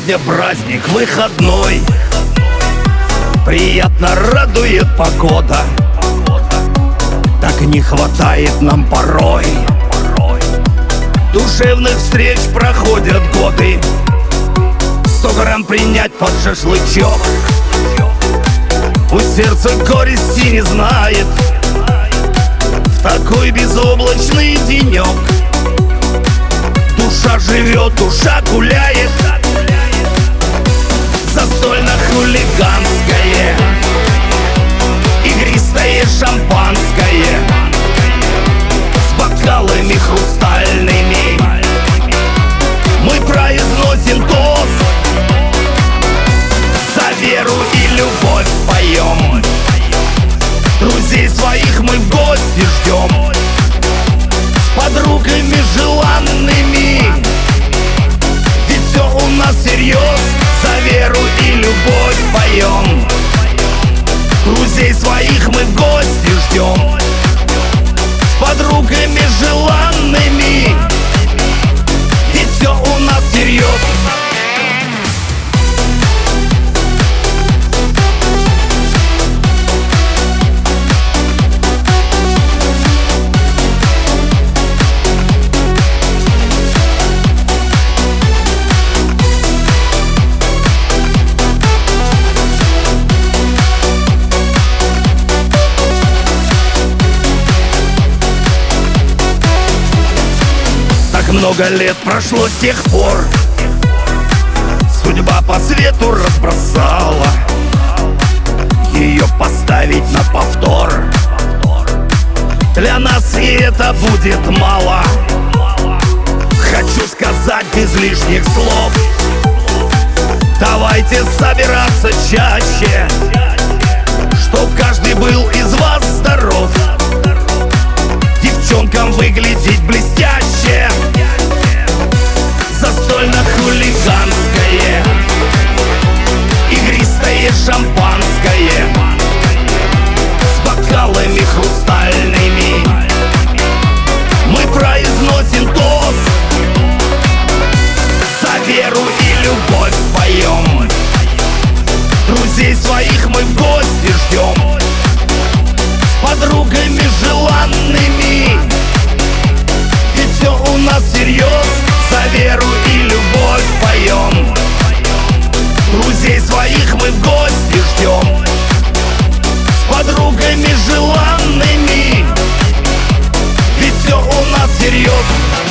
Сегодня праздник выходной, приятно радует погода. Так не хватает нам порой душевных встреч, проходят годы. 100 грамм принять под шашлычок, пусть сердце горести не знает в такой безоблачный денек. Душа живет, душа гуляет, застольно-хулиганское, игристое шампанское с бокалами хрустальными. Мы произносим тост, за веру и любовь поем. Друзей своих мы в гости ждем, с подругами желанными, ведь все у нас всерьез. За веру и любовь поем. Друзей своих мы в гости ждем, с подругами желанными, ведь все у нас всерьез. Много лет прошло с тех пор, судьба по свету разбросала ее поставить на повтор. Для нас и это будет мало. Хочу сказать без лишних слов: давайте собираться чаще, чтоб каждый был из вас здоров, девчонкам выглядеть блестяще. Застольно-хулиганское, игристое шампанское с бокалами хрустальными. Мы произносим тост, за веру и любовь поем. Друзей своих мы в гости ждем, с подругами желанными, ведь все у нас всерьез. За веру и любовь поем. Друзей своих мы в гости ждем, с подругами желанными, ведь все у нас всерьез.